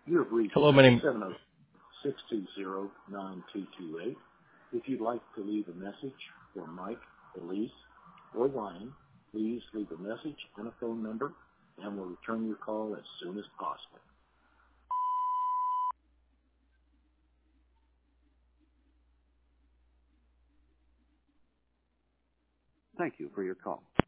You have reached Hello, my name. 706209228. If you'd like to leave a message for Mike, Elise, or Ryan, please leave a message and a phone number, and we'll return your call as soon as possible. Thank you for your call.